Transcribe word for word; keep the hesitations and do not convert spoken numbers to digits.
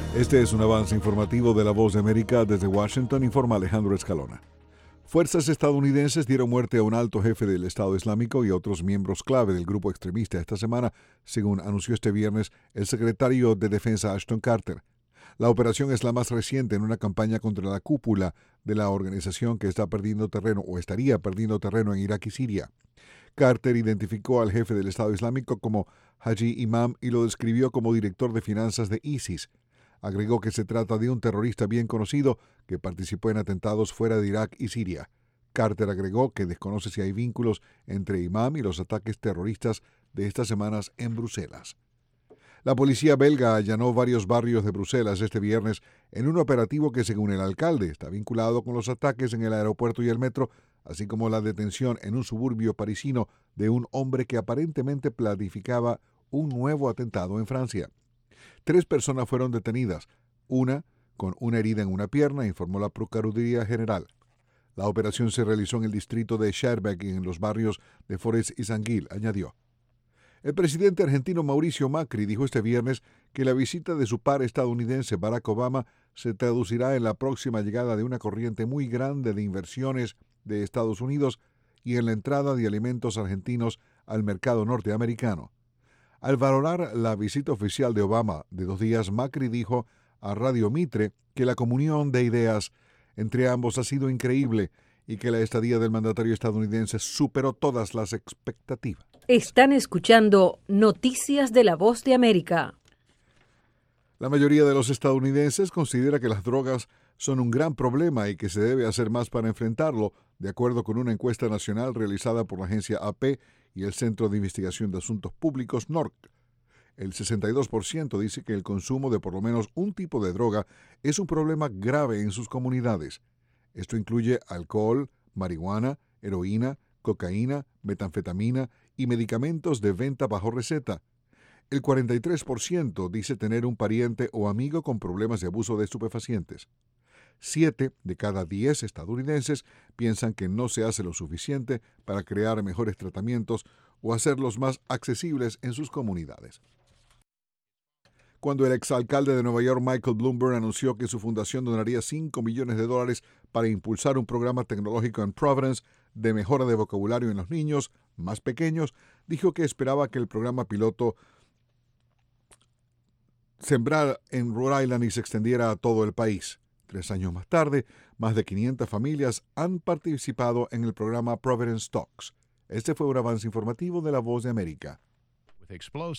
Este es un avance informativo de La Voz de América. Desde Washington informa Alejandro Escalona. Fuerzas estadounidenses dieron muerte a un alto jefe del Estado Islámico y a otros miembros clave del grupo extremista esta semana, según anunció este viernes el secretario de Defensa Ashton Carter. La operación es la más reciente en una campaña contra la cúpula de la organización que está perdiendo terreno o estaría perdiendo terreno en Irak y Siria. Carter identificó al jefe del Estado Islámico como Haji Imam y lo describió como director de finanzas de ISIS. Agregó que se trata de un terrorista bien conocido que participó en atentados fuera de Irak y Siria. Carter agregó que desconoce si hay vínculos entre Imam y los ataques terroristas de estas semanas en Bruselas. La policía belga allanó varios barrios de Bruselas este viernes en un operativo que, según el alcalde, está vinculado con los ataques en el aeropuerto y el metro, así como la detención en un suburbio parisino de un hombre que aparentemente planificaba un nuevo atentado en Francia. Tres personas fueron detenidas, una con una herida en una pierna, informó la Procuraduría General. La operación se realizó en el distrito de Schaerbeek y en los barrios de Forest y Saint-Gilles, añadió. El presidente argentino Mauricio Macri dijo este viernes que la visita de su par estadounidense Barack Obama se traducirá en la próxima llegada de una corriente muy grande de inversiones de Estados Unidos y en la entrada de alimentos argentinos al mercado norteamericano. Al valorar la visita oficial de Obama de dos días, Macri dijo a Radio Mitre que la comunión de ideas entre ambos ha sido increíble y que la estadía del mandatario estadounidense superó todas las expectativas. Están escuchando Noticias de La Voz de América. La mayoría de los estadounidenses considera que las drogas son un gran problema y que se debe hacer más para enfrentarlo, de acuerdo con una encuesta nacional realizada por la agencia A P y el Centro de Investigación de Asuntos Públicos N O R C. El sesenta y dos por ciento dice que el consumo de por lo menos un tipo de droga es un problema grave en sus comunidades. Esto incluye alcohol, marihuana, heroína, cocaína, metanfetamina y medicamentos de venta bajo receta. El cuarenta y tres por ciento dice tener un pariente o amigo con problemas de abuso de estupefacientes. Siete de cada diez estadounidenses piensan que no se hace lo suficiente para crear mejores tratamientos o hacerlos más accesibles en sus comunidades. Cuando el exalcalde de Nueva York, Michael Bloomberg, anunció que su fundación donaría cinco millones de dólares para impulsar un programa tecnológico en Providence de mejora de vocabulario en los niños más pequeños, dijo que esperaba que el programa piloto sembrara en Rhode Island y se extendiera a todo el país. Tres años más tarde, más de quinientas familias han participado en el programa Providence Talks. Este fue un avance informativo de La Voz de América.